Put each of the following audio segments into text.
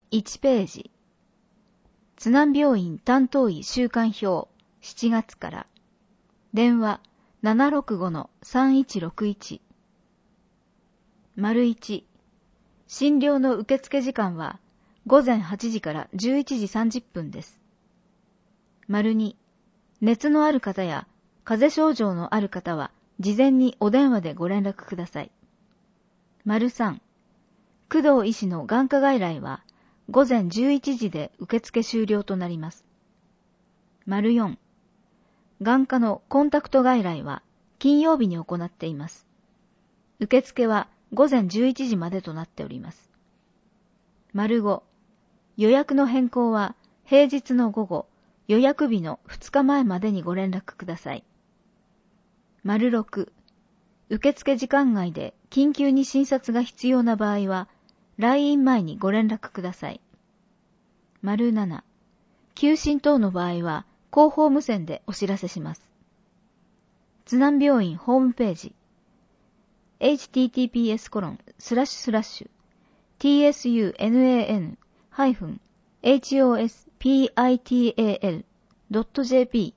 1ページ。津南病院担当医週間表7月から。電話 765-3161。1、診療の受付時間は午前8時から11時30分です。2、熱のある方や風邪症状のある方は事前にお電話でご連絡ください。3、工藤医師の眼科外来は午前11時で受付終了となります。4、眼科のコンタクト外来は金曜日に行っています。受付は午前11時までとなっております。5、予約の変更は平日の午後、予約日の2日前までにご連絡ください。6、受付時間外で緊急に診察が必要な場合は、来院前にご連絡ください。7、休診等の場合は、広報無線でお知らせします。津南病院ホームページ、https://tsun-hospital.jp/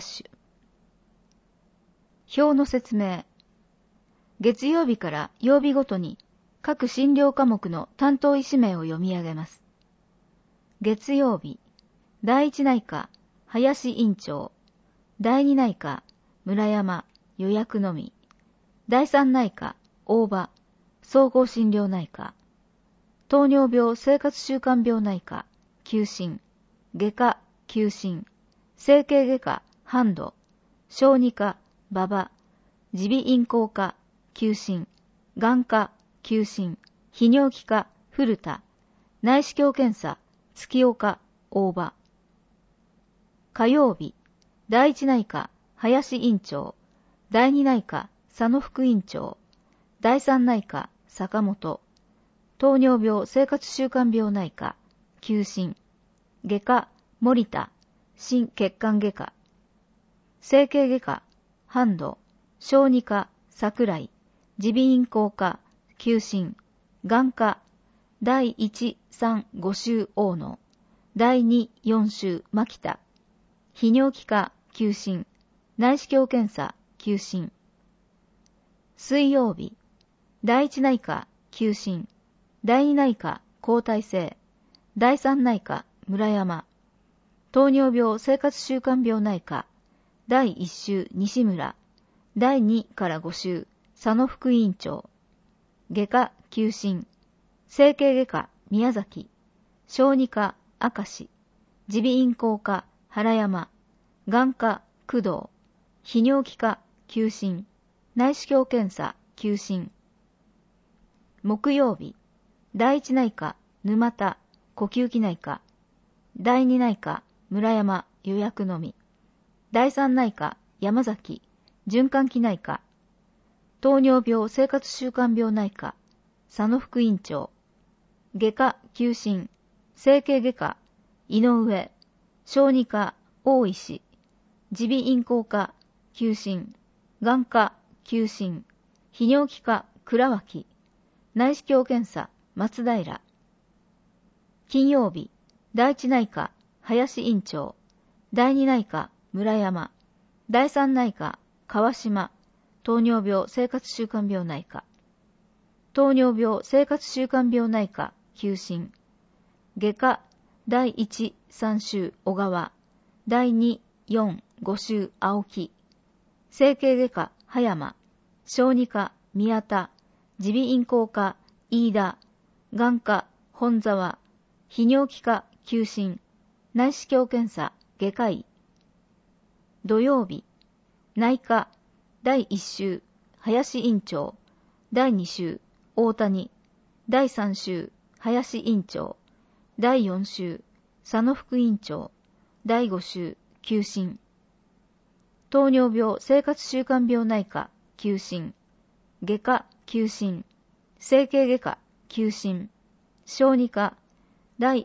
表の説明。月曜日から曜日ごとに各診療科目の担当医師名を読み上げます。月曜日、第一内科、林院長。第二内科、村山、予約のみ。第三内科、大場、総合診療内科。糖尿病生活習慣病内科、休診。外科、休診。整形外科、半度。小児科、馬場。耳鼻咽喉科、休診。眼科、休診。泌尿器科、古田。内視鏡検査、月岡、大場。火曜日、第一内科、林院長。第二内科、佐野副院長。第三内科、坂本。糖尿病生活習慣病内科、休診。外科、森田。心血管外科。整形外科、半度。小児科、桜井。耳鼻咽喉科、休診。眼科、第1、3、5週大野。第2、4週牧田。泌尿器科、休診。内視鏡検査、休診。水曜日、第一内科、休診。第二内科、交代制。第三内科、村山。糖尿病生活習慣病内科。第1週、西村。第2から5週、佐野副院長。外科、休診。整形外科、宮崎。小児科、明石。耳鼻咽喉科、原山。眼科、工藤。泌尿器科、休診。内視鏡検査、休診。木曜日、第一内科、沼田。呼吸器内科。第二内科、村山。予約のみ。第三内科、山崎。循環器内科。糖尿病生活習慣病内科。佐野副院長。外科、休診。整形外科、井上。小児科、大石。耳鼻咽喉科、休診。眼科、休診。泌尿器科、倉脇。内視鏡検査、松平。金曜日、第一内科、林院長。第二内科、村山。第三内科、川島。糖尿病生活習慣病内科。糖尿病生活習慣病内科、休診。外科、第1、3週、小川。第2、4、5週、青木。整形外科、葉山。小児科、宮田。耳鼻咽喉科、飯田。眼科、本沢。泌尿器科、休診。内視鏡検査、外科医。土曜日、内科、第1週、林院長。第2週、大谷。第3週、林院長。第4週、佐野副院長。第5週、休診。糖尿病生活習慣病内科、休診。外科、休診。整形外科、休診。小児科、第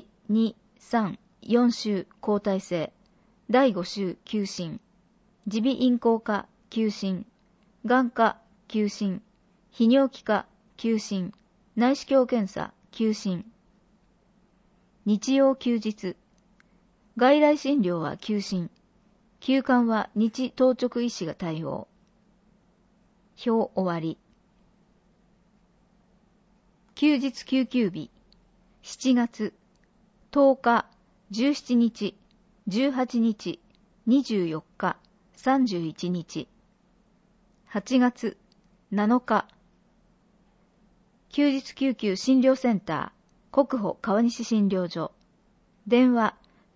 1、2、3、4週交代制。第5週休診。耳鼻咽喉科、休診。眼科、休診。泌尿器科、休診。内視鏡検査、休診。 日曜休日。外来診療は休診。休館は日当直医師が対応。表終わり。休日救急日。7月10日、17日、18日、24日、31日。8月7日。休日救急診療センター、国保川西診療所。電話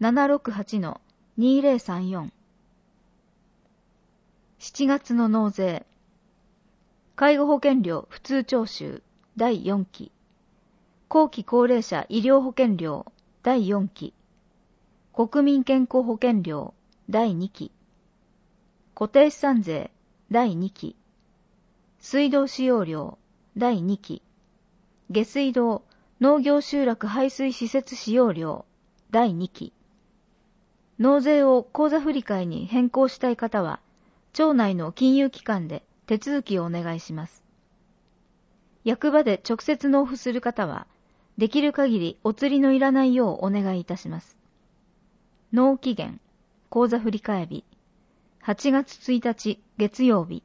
768-2034。7月の納税。介護保険料普通徴収第4期。後期高齢者医療保険料第4期。国民健康保険料第2期。固定資産税第2期。水道使用料第2期。下水道農業集落排水施設使用料第2期。納税を口座振替に変更したい方は、町内の金融機関で手続きをお願いします。役場で直接納付する方は、できる限りお釣りのいらないようお願いいたします。納期限、口座振替日、8月1日月曜日。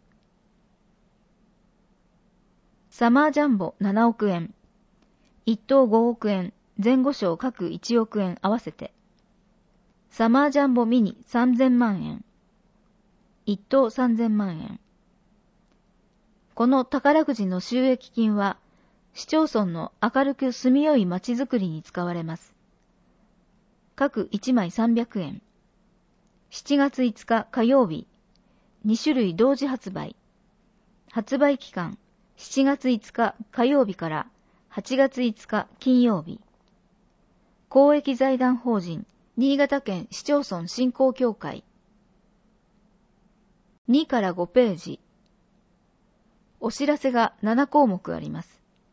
サマージャンボ7億円、1等5億円、前後賞各1億円合わせて。サマージャンボミニ3000万円、1等3000万円。この宝くじの収益金は、市町村の明るく住みよい街づくりに使われます。各1枚300円。7月5日火曜日、2種類同時発売。発売期間、7月5日火曜日から8月5日金曜日。公益財団法人新潟県市町村振興協会。2から5ページ。お知らせが7項目あります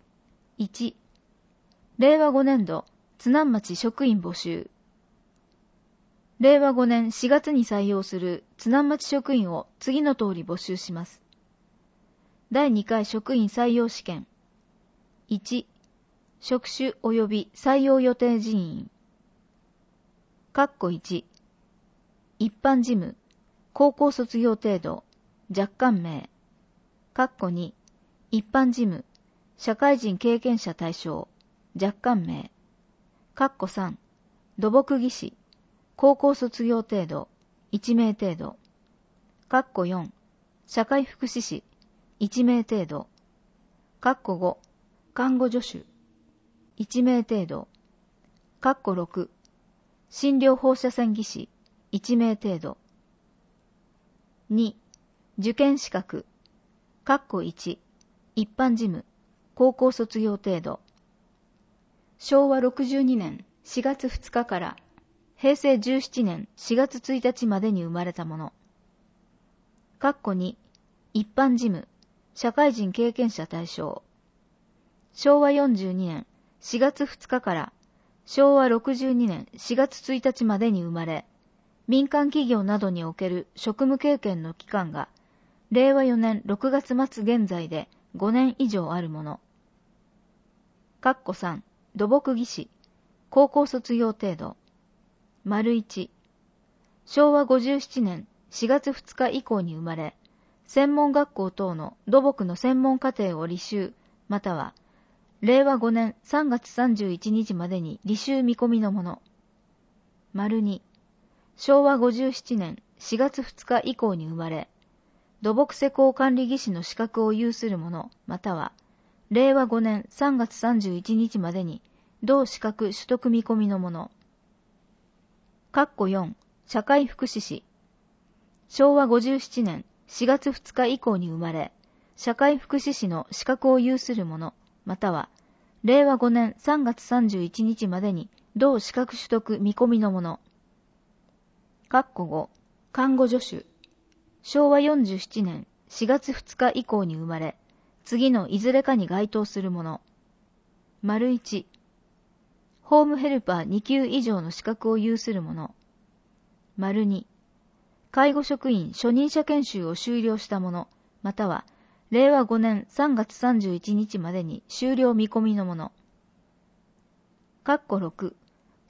。1、令和5年度津南町職員募集。令和5年4月に採用する津南町職員を次の通り募集します。第2回職員採用試験。1、職種及び採用予定人員。1、一般事務、高校卒業程度、若干名。2、一般事務、社会人経験者対象、若干名。3、土木技師、高校卒業程度、1名程度。4、社会福祉士、1名程度。5、看護助手、1名程度。6、診療放射線技師、1名程度。2、受験資格。1、一般事務、高校卒業程度。昭和62年4月2日から平成17年4月1日までに生まれたもの。2、一般事務、社会人経験者対象。昭和42年4月2日から昭和62年4月1日までに生まれ、民間企業などにおける職務経験の期間が令和4年6月末現在で5年以上あるもの。3、土木技師、高校卒業程度。1、昭和57年4月2日以降に生まれ、専門学校等の土木の専門課程を履修、または令和5年3月31日までに履修見込みのもの。2、昭和57年4月2日以降に生まれ、土木施工管理技師の資格を有する者、または令和5年3月31日までに同資格取得見込みのもの。4、社会福祉士。昭和57年4月2日以降に生まれ、社会福祉士の資格を有する者、または令和5年3月31日までに同資格取得見込みのもの。5、看護助手。昭和47年4月2日以降に生まれ、次のいずれかに該当するもの。1、ホームヘルパー2級以上の資格を有する者。2、介護職員初任者研修を修了した者、または令和5年3月31日までに修了見込みの者。6、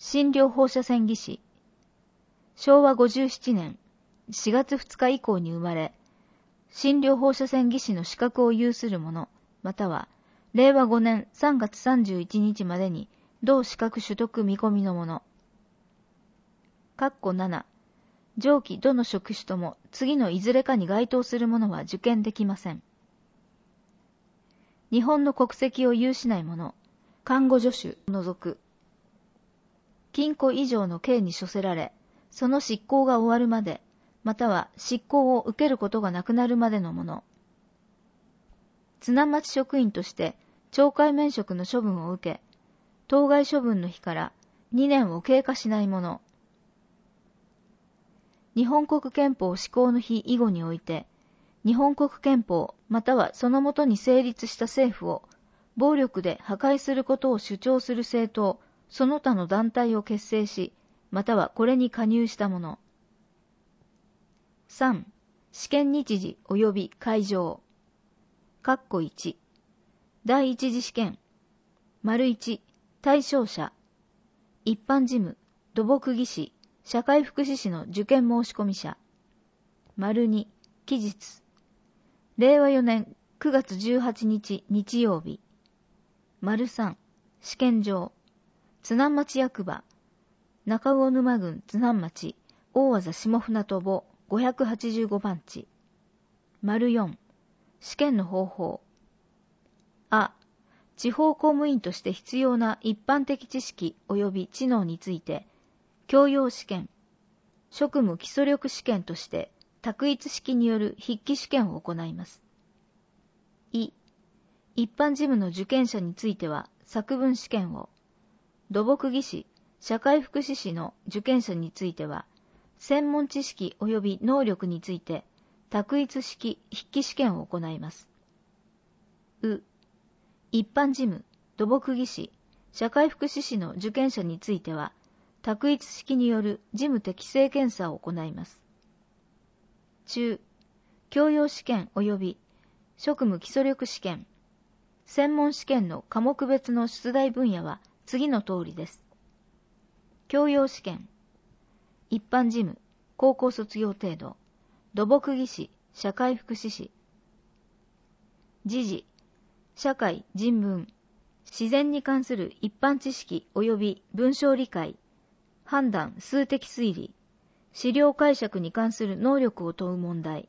診療放射線技師。昭和57年4月2日以降に生まれ、診療放射線技師の資格を有する者、または令和5年3月31日までに同資格取得見込みの者。括弧7、上記どの職種とも次のいずれかに該当する者は受験できません。日本の国籍を有しない者、看護助手を除く。禁錮以上の刑に処せられ、その執行が終わるまで、または執行を受けることがなくなるまでの者。津南町職員として懲戒免職の処分を受け、当該処分の日から2年を経過しない者。日本国憲法施行の日以後において、日本国憲法またはそのもとに成立した政府を暴力で破壊することを主張する政党、その他の団体を結成し、またはこれに加入した者。3. 試験日時及び会場。括弧1。第一次試験。丸1、対象者。一般事務、土木技師、社会福祉士の受験申込者。丸2、期日。令和4年9月18日日曜日。丸3、試験場。津南町役場。中郷沼郡津南町、大和座下船渡585番地。丸4、試験の方法。あ、地方公務員として必要な一般的知識及び知能について、教養試験、職務基礎力試験として択一式による筆記試験を行います。一般事務の受験者については作文試験を、土木技師、社会福祉士の受験者については、専門知識及び能力について択一式筆記試験を行います。一般事務、土木技師、社会福祉士の受験者については、択一式による事務適正検査を行います。教養試験及び職務基礎力試験。専門試験の科目別の出題分野は次の通りです。教養試験。一般事務、高校卒業程度。土木技師、社会福祉士。時事、社会、人文。自然に関する一般知識及び文章理解。判断、数的推理。資料解釈に関する能力を問う問題。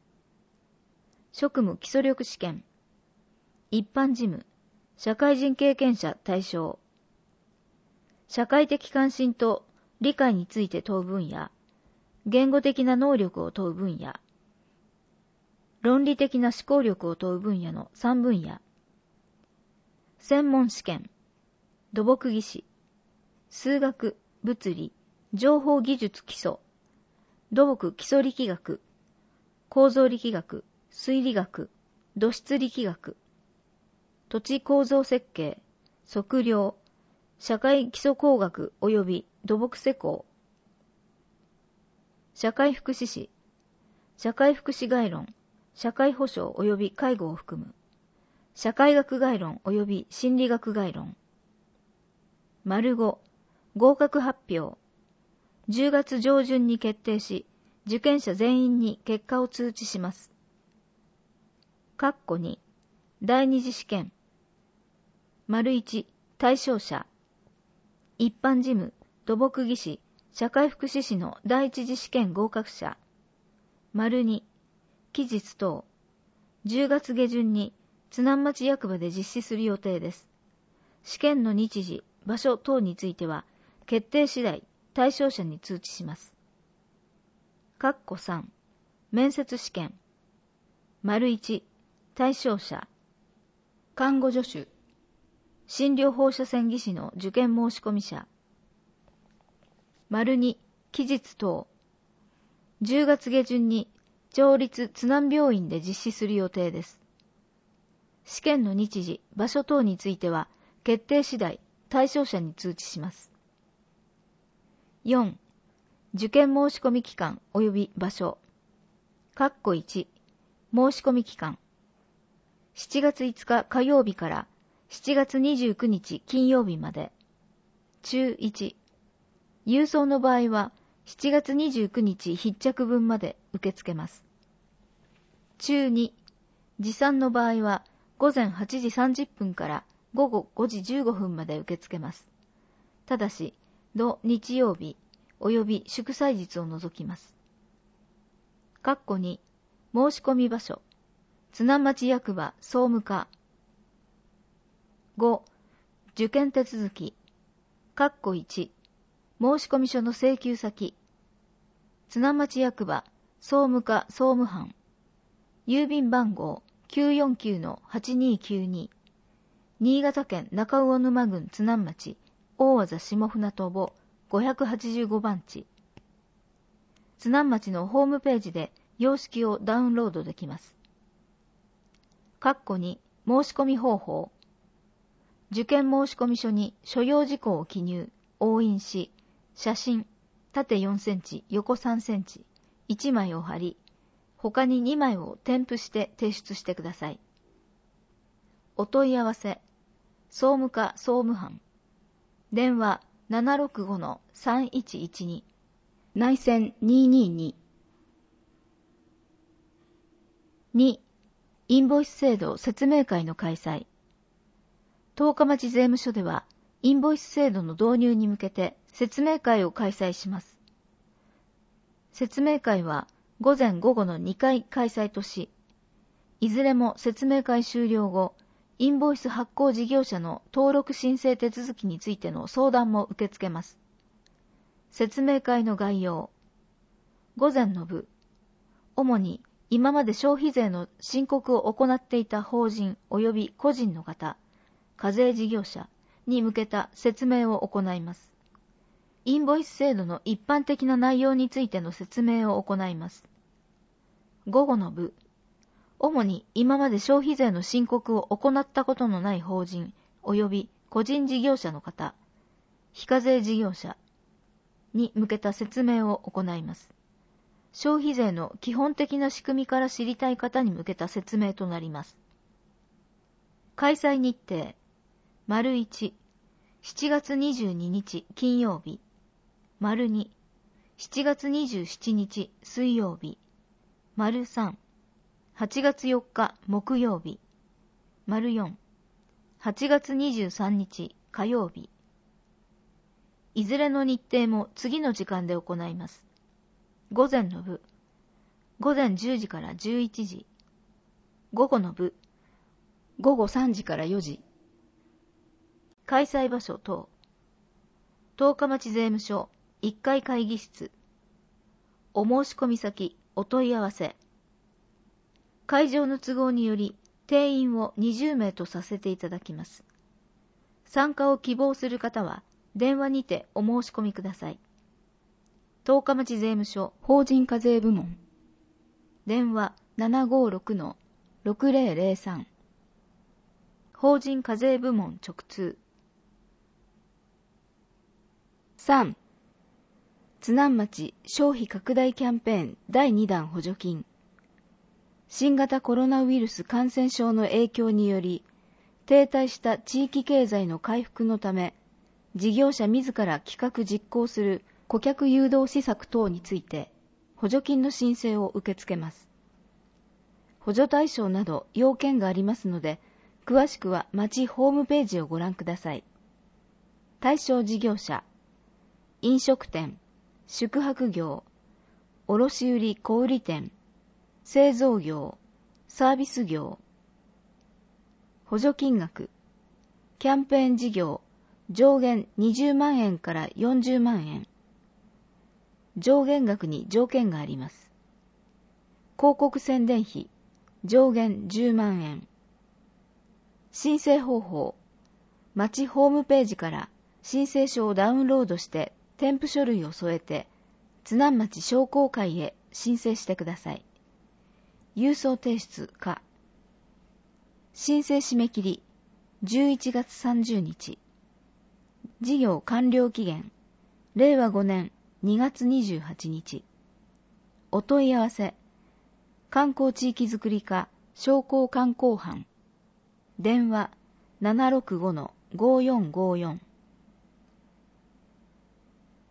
職務基礎力試験。一般事務、社会人経験者対象。社会的関心と理解について問う分野。言語的な能力を問う分野。論理的な思考力を問う分野の3分野。専門試験。土木技師。数学、物理、情報技術基礎。土木基礎力学。構造力学、推理学、土質力学。土地構造設計、測量、社会基礎工学及び土木施工。社会福祉士、社会福祉概論、社会保障及び介護を含む。社会学概論及び心理学概論。丸5、合格発表。10月上旬に決定し、受験者全員に結果を通知します。括弧2、第二次試験。丸1、対象者。一般事務、土木技師、社会福祉士の第一次試験合格者。丸2、期日等。10月下旬に津南町役場で実施する予定です。試験の日時、場所等については、決定次第、対象者に通知します。括弧3、面接試験。丸1、対象者。看護助手。診療放射線技師の受験申込者。丸2、期日等。10月下旬に町立津南病院で実施する予定です。試験の日時、場所等については、決定次第、対象者に通知します。4. 受験申込期間及び場所。括弧1、申込期間。7月5日火曜日から7月29日金曜日まで。中1、 郵送の場合は7月29日必着分まで受け付けます。中2、持参の場合は午前8時30分から午後5時15分まで受け付けます。ただし、土日曜日及び祝祭日を除きます。括弧2、申し込み場所、津南町役場総務課。5、受験手続き、括弧1、申込書の請求先、津南町役場総務課総務班、郵便番号 949-8292、新潟県中魚沼郡津南町大字下船渡585番地。津南町のホームページで様式をダウンロードできます。括弧2、申し込み方法。受験申込書に所要事項を記入、押印し、写真、縦4センチ、横3センチ、1枚を貼り、他に2枚を添付して提出してください。お問い合わせ、総務課総務班。電話 765-3112、内線222。2、インボイス制度説明会の開催。十日町税務署では、インボイス制度の導入に向けて説明会を開催します。説明会は午前午後の2回開催とし、いずれも説明会終了後、インボイス発行事業者の登録申請手続きについての相談も受け付けます。説明会の概要。午前の部、主に今まで消費税の申告を行っていた法人及び個人の方、課税事業者に向けた説明を行います。インボイス制度の一般的な内容についての説明を行います。午後の部、主に今まで消費税の申告を行ったことのない法人及び個人事業者の方、非課税事業者に向けた説明を行います。消費税の基本的な仕組みから知りたい方に向けた説明となります。開催日程、丸1、7月22日金曜日、丸2、7月27日水曜日、丸3、8月4日木曜日、丸4、8月23日火曜日。いずれの日程も次の時間で行います。午前の部、午前10時から11時。午後の部、午後3時から4時。開催場所等。十日町税務署1階会議室。お申し込み先、お問い合わせ。会場の都合により定員を20名とさせていただきます。参加を希望する方は電話にてお申し込みください。十日町税務署法人課税部門。電話 756-6003。法人課税部門直通。3. 津南町消費拡大キャンペーン第2弾補助金。新型コロナウイルス感染症の影響により、停滞した地域経済の回復のため、事業者自ら企画実行する顧客誘導施策等について、補助金の申請を受け付けます。補助対象など要件がありますので、詳しくは町ホームページをご覧ください。対象事業者、飲食店、宿泊業、卸売小売店、製造業、サービス業。補助金額、キャンペーン事業、上限20万円から40万円。上限額に条件があります。広告宣伝費、上限10万円。申請方法、町ホームページから申請書をダウンロードして添付書類を添えて、津南町商工会へ申請してください。郵送提出か。申請締め切り、11月30日。事業完了期限、令和5年2月28日。お問い合わせ、観光地域づくり課商工観光班。電話 765-5454。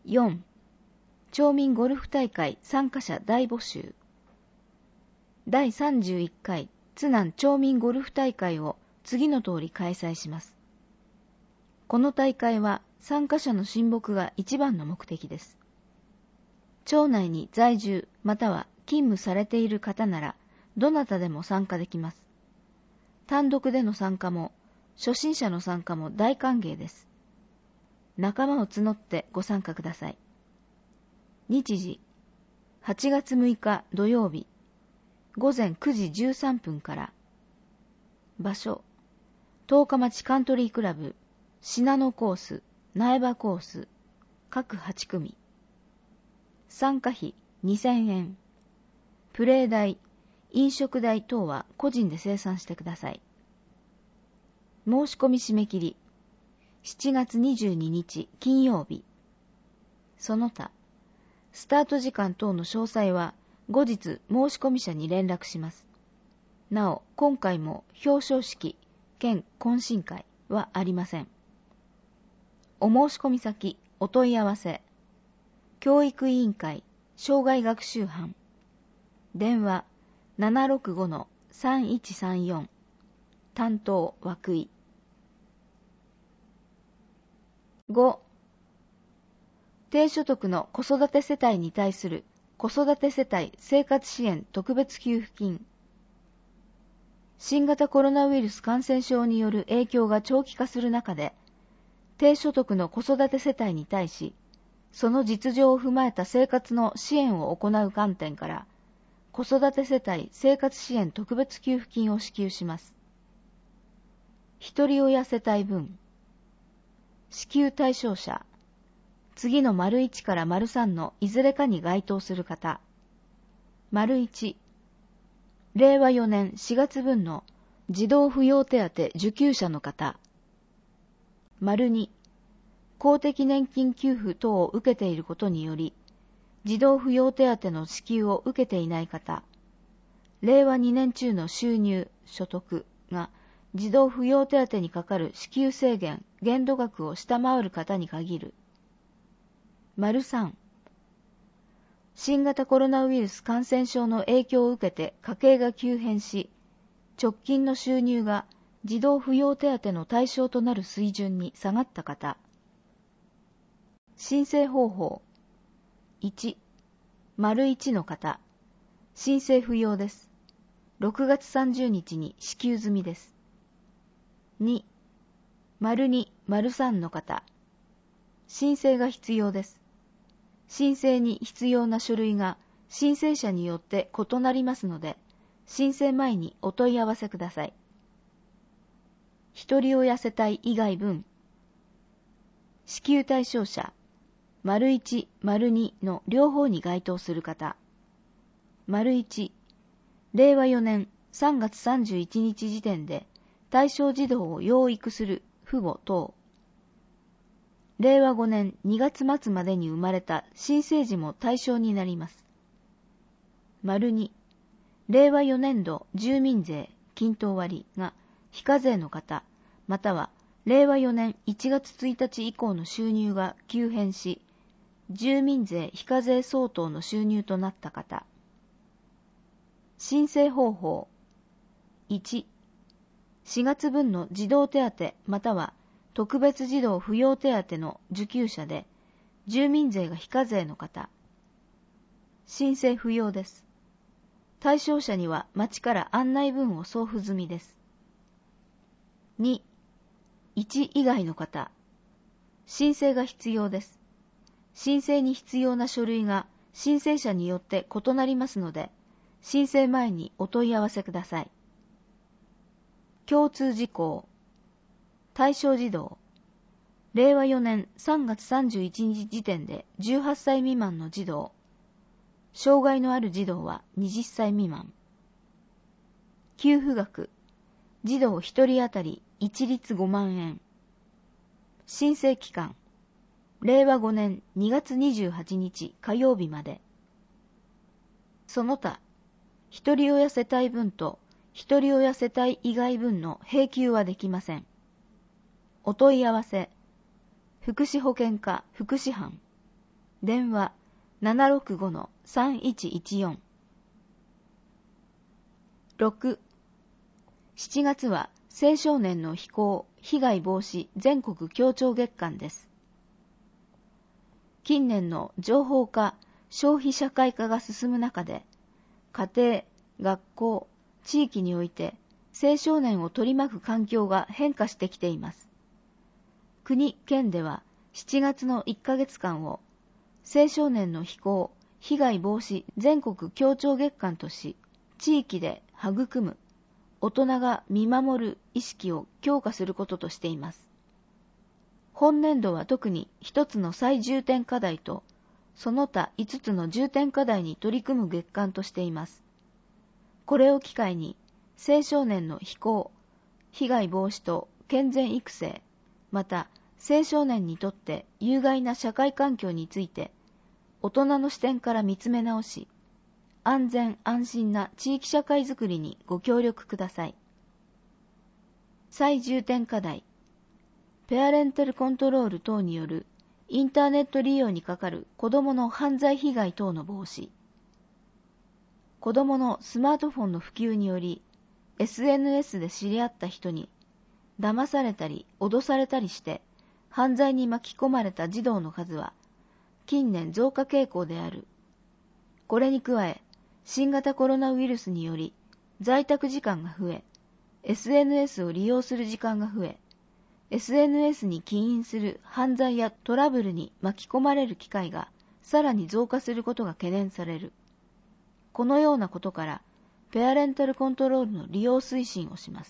4. 町民ゴルフ大会参加者大募集。第31回津南町民ゴルフ大会を次の通り開催します。この大会は参加者の親睦が一番の目的です。町内に在住または勤務されている方ならどなたでも参加できます。単独での参加も初心者の参加も大歓迎です。仲間を募ってご参加ください。日時8月6日土曜日午前9時13分から。場所十日町カントリークラブ信濃コース苗場コース各8組。参加費2000円。プレー代、飲食代等は個人で精算してください。申し込み締め切り7月22日金曜日。その他、スタート時間等の詳細は後日申し込み者に連絡します。なお、今回も表彰式兼懇親会はありません。お申し込み先、お問い合わせ教育委員会生涯学習班電話 765-3134 担当涌井。5. 低所得の子育て世帯に対する子育て世帯生活支援特別給付金。新型コロナウイルス感染症による影響が長期化する中で、低所得の子育て世帯に対し、その実情を踏まえた生活の支援を行う観点から、子育て世帯生活支援特別給付金を支給します。ひとり親世帯分。支給対象者。次の丸1から丸3のいずれかに該当する方。丸1。令和4年4月分の児童扶養手当受給者の方。丸2。公的年金給付等を受けていることにより、児童扶養手当の支給を受けていない方。令和2年中の収入、所得が児童扶養手当にかかる支給制限、限度額を下回る方に限る。丸3。新型コロナウイルス感染症の影響を受けて家計が急変し、直近の収入が児童扶養手当の対象となる水準に下がった方。申請方法。1、丸1の方。申請不要です。6月30日に支給済みです。2、丸2、丸3の方。申請が必要です。申請に必要な書類が申請者によって異なりますので、申請前にお問い合わせください。ひとり親世帯以外分。支給対象者、丸1、丸2の両方に該当する方。丸1、令和4年3月31日時点で対象児童を養育する父母等。令和5年2月末までに生まれた新生児も対象になります。丸2、令和4年度住民税均等割が非課税の方、または令和4年1月1日以降の収入が急変し、住民税非課税相当の収入となった方。申請方法。1、4月分の児童手当または特別児童扶養手当の受給者で、住民税が非課税の方。申請不要です。対象者には町から案内文を送付済みです。2、1以外の方。申請が必要です。申請に必要な書類が申請者によって異なりますので、申請前にお問い合わせください。共通事項。対象児童。令和4年3月31日時点で18歳未満の児童。障害のある児童は20歳未満。給付額。児童1人当たり一律5万円。申請期間。令和5年2月28日火曜日まで。その他、ひとり親世帯分とひとり親世帯以外分の併給はできません。お問い合わせ、福祉保健課福祉班電話 765-3114。6、7月は青少年の非行・被害防止全国協調月間です。近年の情報化、消費社会化が進む中で、家庭、学校、地域において青少年を取り巻く環境が変化してきています。国・県では7月の1ヶ月間を青少年の非行・被害防止全国協調月間とし、地域で育む、大人が見守る意識を強化することとしています。本年度は特に一つの最重点課題と、その他5つの重点課題に取り組む月間としています。これを機会に、青少年の非行、被害防止と健全育成、また青少年にとって有害な社会環境について、大人の視点から見つめ直し、安全安心な地域社会づくりにご協力ください。最重点課題、ペアレンタルコントロール等によるインターネット利用にかかる子どもの犯罪被害等の防止。子どものスマートフォンの普及により、SNS で知り合った人に騙されたり脅されたりして犯罪に巻き込まれた児童の数は近年増加傾向である。これに加え、新型コロナウイルスにより在宅時間が増え、SNS を利用する時間が増え、SNS に起因する犯罪やトラブルに巻き込まれる機会がさらに増加することが懸念される。このようなことから、ペアレンタルコントロールの利用推進をします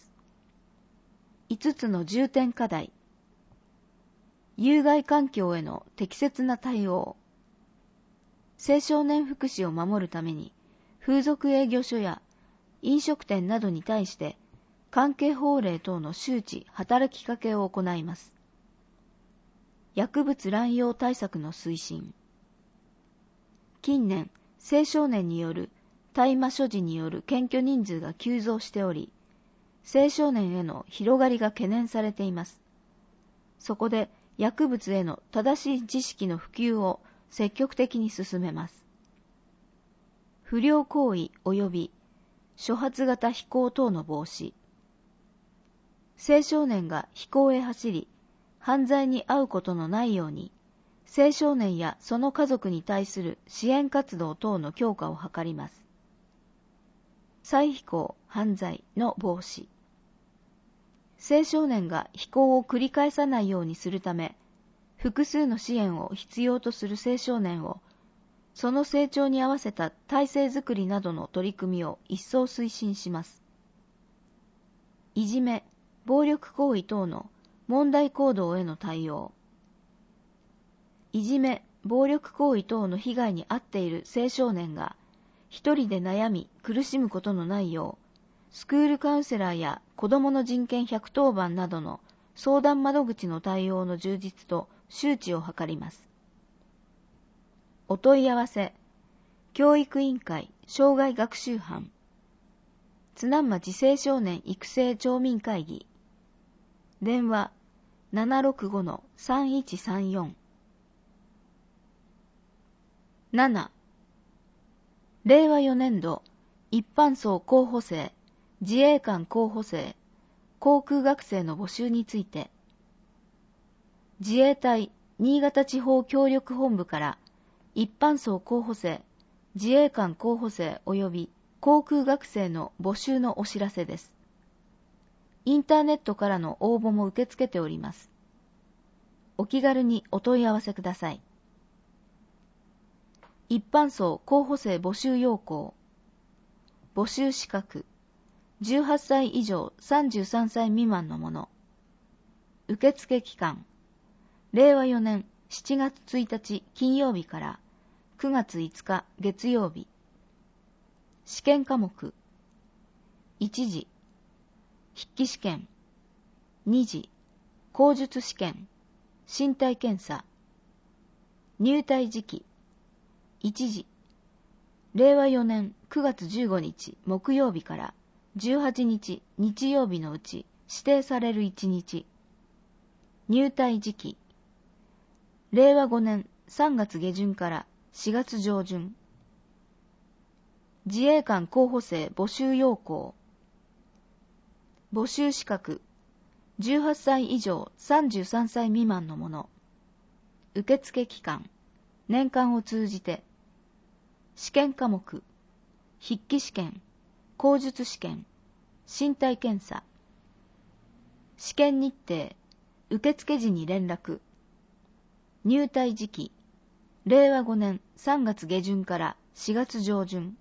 。5つの重点課題。有害環境への適切な対応。青少年福祉を守るために、風俗営業所や飲食店などに対して関係法令等の周知・働きかけを行います。薬物乱用対策の推進。近年、青少年による大麻所持による検挙人数が急増しており、青少年への広がりが懸念されています。そこで薬物への正しい知識の普及を積極的に進めます。不良行為及び初発型非行等の防止。青少年が非行へ走り、犯罪に遭うことのないように、青少年やその家族に対する支援活動等の強化を図ります。再非行・犯罪の防止。青少年が非行を繰り返さないようにするため、複数の支援を必要とする青少年を、その成長に合わせた体制づくりなどの取り組みを一層推進します。いじめ、暴力行為等の問題行動への対応。いじめ、暴力行為等の被害に遭っている青少年が、一人で悩み苦しむことのないよう、スクールカウンセラーや子どもの人権110番などの相談窓口の対応の充実と周知を図ります。お問い合わせ、教育委員会生涯学習班、津南町青少年育成町民会議、電話 765-3134。7、令和4年度一般層候補生、自衛官候補生、航空学生の募集について、自衛隊新潟地方協力本部から一般層候補生、自衛官候補生及び航空学生の募集のお知らせです。インターネットからの応募も受け付けております。お気軽にお問い合わせください。一般層候補生募集要項。募集資格、18歳以上33歳未満の者。受付期間、令和4年7月1日金曜日から9月5日月曜日。試験科目、1次、筆記試験、2次、口述試験、身体検査。入隊時期、1次、令和4年9月15日木曜日から18日日曜日のうち指定される1日。入隊時期、令和5年 3月下旬から4月上旬。自衛官候補生募集要項。募集資格、18歳以上33歳未満の者。受付期間、年間を通じて。試験科目、筆記試験、口述試験、身体検査。試験日程、受付時に連絡。入隊時期、令和5年3月下旬から4月上旬。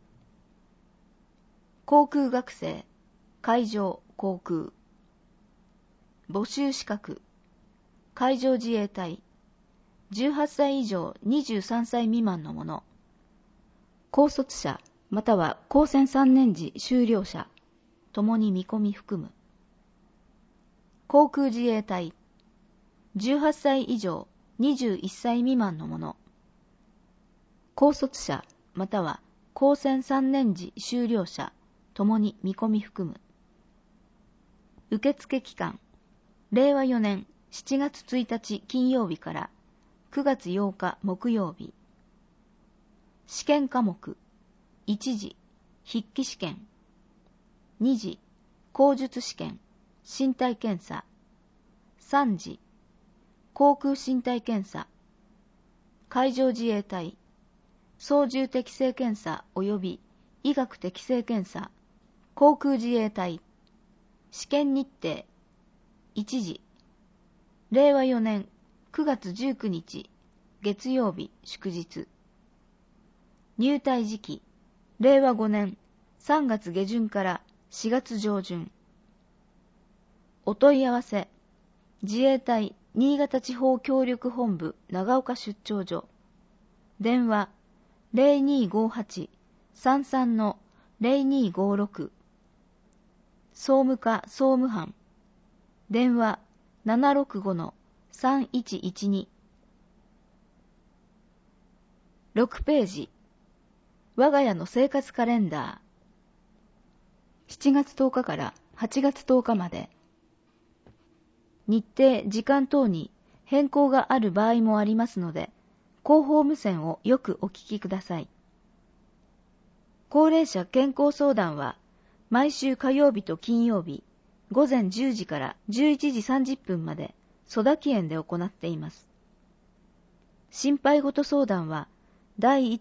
航空学生、海上、航空。募集資格、海上自衛隊、18歳以上23歳未満の者。高卒者、または高専3年時修了者、ともに見込み含む。航空自衛隊、18歳以上21歳未満の者。高卒者、または高専3年時修了者、ともに見込み含む。受付期間、令和4年7月1日金曜日から9月8日木曜日。試験科目、1次、筆記試験。2次、口述試験、身体検査。3次、航空身体検査。海上自衛隊、操縦適性検査及び医学適性検査。航空自衛隊。試験日程、1次、令和4年9月19日、月曜日、祝日。入隊時期、令和5年3月下旬から4月上旬。お問い合わせ、自衛隊新潟地方協力本部長岡出張所。電話、0258-33-0256。総務課総務班。電話、765-3112。6ページ。我が家の生活カレンダー。7月10日から8月10日まで。日程、時間等に変更がある場合もありますので、広報無線をよくお聞きください。高齢者健康相談は、毎週火曜日と金曜日、午前10時から11時30分まで、曽田園で行っています。心配事相談は、第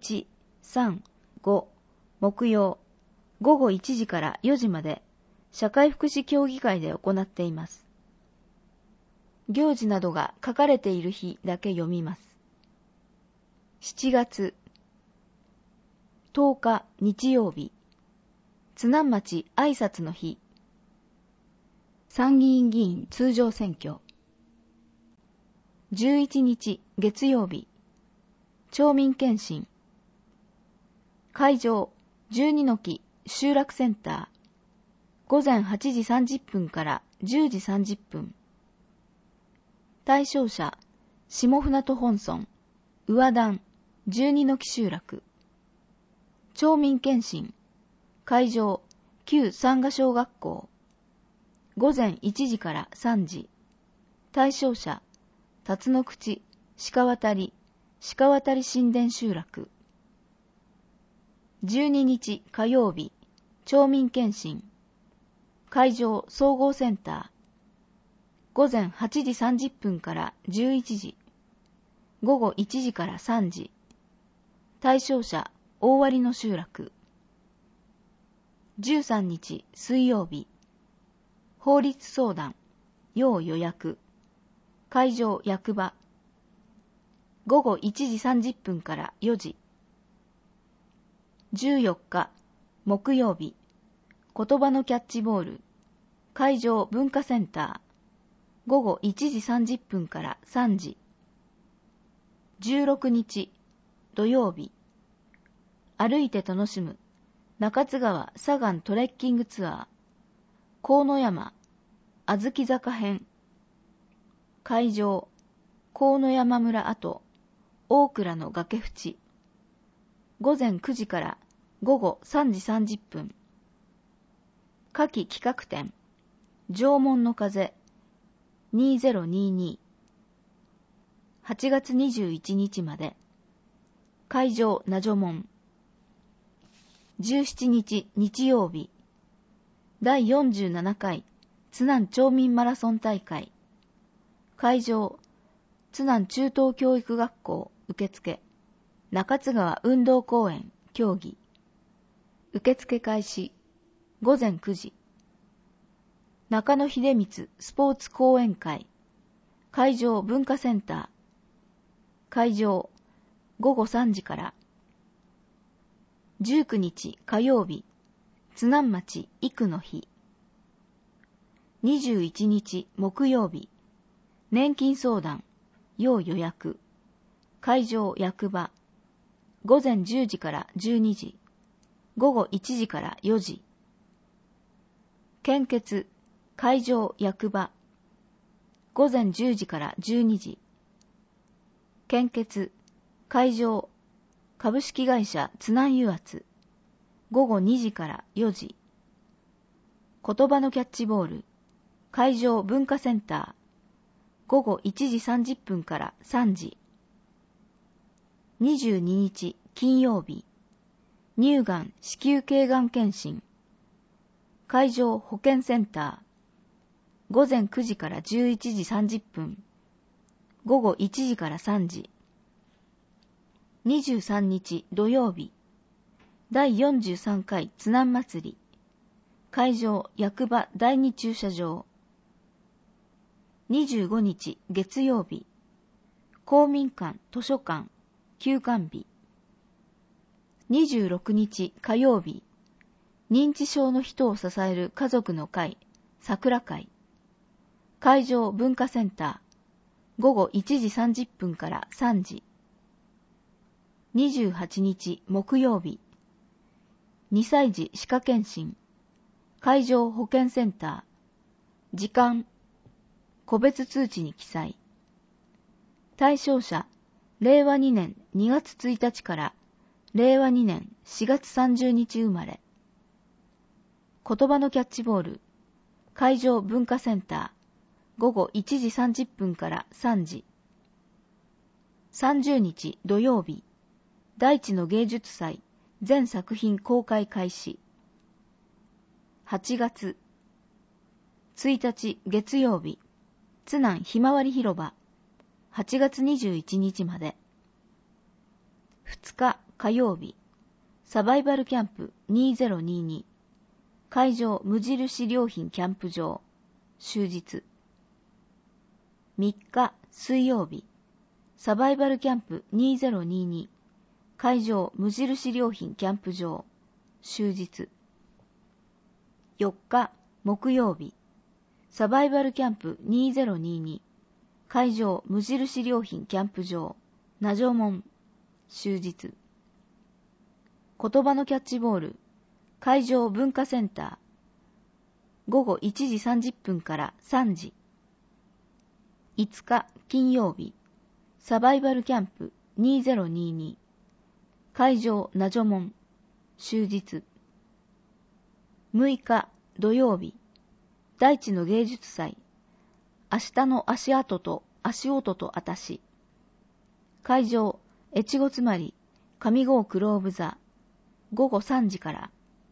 1、3、5、木曜、午後1時から4時まで、社会福祉協議会で行っています。行事などが書かれている日だけ読みます。7月10日日曜日、津南町挨拶の日。参議院議員通常選挙。11日月曜日、町民検診。会場、12の木集落センター。午前8時30分から10時30分。対象者、下船渡本村、上段、12の木集落。町民検診。会場、旧三賀小学校。午前1時から3時。対象者、辰野口、鹿渡新田集落。12日火曜日、町民検診。会場、総合センター。午前8時30分から11時。午後1時から3時。対象者、大割の集落。13日水曜日、法律相談、要予約。会場、役場。午後1時30分から4時。14日木曜日、言葉のキャッチボール。会場、文化センター。午後1時30分から3時。16日土曜日、歩いて楽しむ中津川左岸トレッキングツアー。河野山、あずき坂編。会場、河野山村跡、大倉の崖縁。午前9時から午後3時30分。夏季企画展、縄文の風2022。8月21日まで。 会場ナジョモン。17日日曜日、第47回津南町民マラソン大会。会場、津南中等教育学校受付。中津川運動公園競技。受付開始、午前9時。中野秀光スポーツ講演会。会場文化センター。会場、午後3時から。19日火曜日、津南町育の日。21日木曜日、年金相談、要予約。会場役場。午前10時から12時、午後1時から4時。献血、会場役場。午前10時から12時。献血、会場、株式会社津南油圧。午後2時から4時。言葉のキャッチボール。会場文化センター。午後1時30分から3時。22日金曜日。乳がん子宮頸がん検診。会場保健センター。午前9時から11時30分。午後1時から3時。23日土曜日、第43回津南祭り。会場役場第2駐車場。25日月曜日、公民館図書館休館日。26日火曜日、認知症の人を支える家族の会桜会。会場文化センター。午後1時30分から3時。28日木曜日、2歳児歯科検診。会場保健センター。時間、個別通知に記載。対象者、令和2年2月1日から令和2年4月30日生まれ。言葉のキャッチボール。会場文化センター。午後1時30分から3時。30日土曜日、大地の芸術祭全作品公開開始。8月1日月曜日、津南ひまわり広場8月21日まで。2日火曜日、サバイバルキャンプ2022。会場無印良品キャンプ場終日。3日水曜日、サバイバルキャンプ2022。会場無印良品キャンプ場終日。4日木曜日、サバイバルキャンプ2022。会場無印良品キャンプ場ナジョモン終日。言葉のキャッチボール。会場文化センター。午後1時30分から3時。5日金曜日、サバイバルキャンプ2022。会場ナジョモン終日。6日土曜日、大地の芸術祭明日の足跡と足音とあたし。会場越後つまり上郷クローブ座午後3時から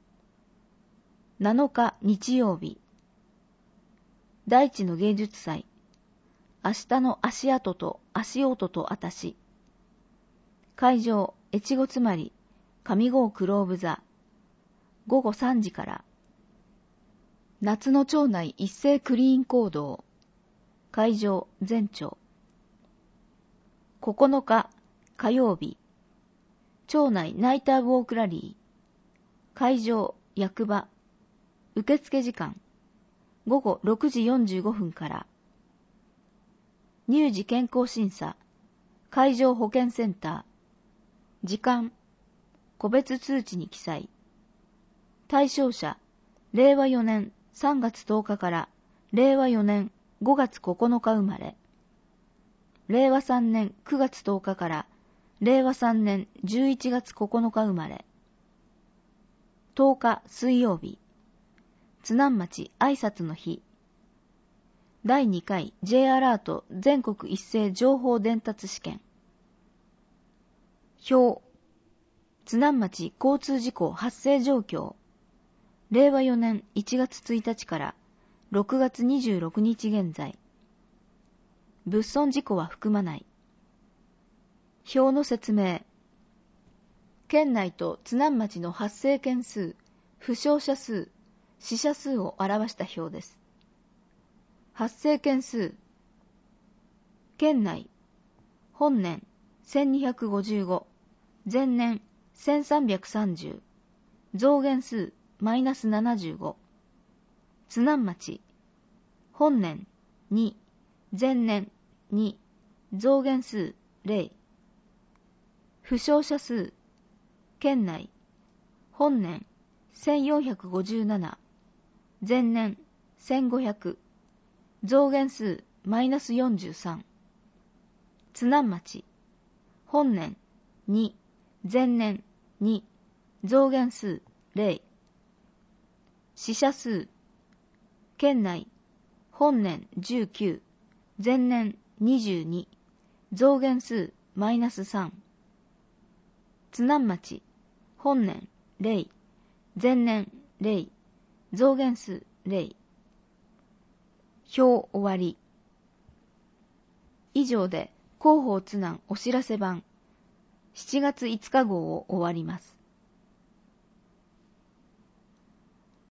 。7日日曜日、大地の芸術祭明日の足跡と足音とあたし。会場越後つまり上郷クローブ座午後3時から。夏の町内一斉クリーン行動。会場全町。9日火曜日、町内ナイターウォークラリー。会場役場。受付時間午後6時45分から。乳児健康審査。会場保健センター。時間、個別通知に記載。対象者、令和4年3月10日から令和4年5月9日生まれ。令和3年9月10日から令和3年11月9日生まれ。10日水曜日、津南町挨拶の日。第2回 J アラート全国一斉情報伝達試験。表津南町交通事故発生状況。令和4年1月1日から6月26日現在。物損事故は含まない。表の説明。県内と津南町の発生件数、負傷者数、死者数を表した表です。発生件数。県内、本年1255、前年1330、増減数マイナス75。津南町、本年2、前年2、増減数0。負傷者数、県内、本年1457、前年1500、増減数マイナス43。津南町、本年2、前年2、増減数0。死者数、県内、本年19、前年22、増減数マイナス3。津南町、本年0、前年0、増減数0。表終わり。以上で広報津南お知らせ版7月5日号を終わります。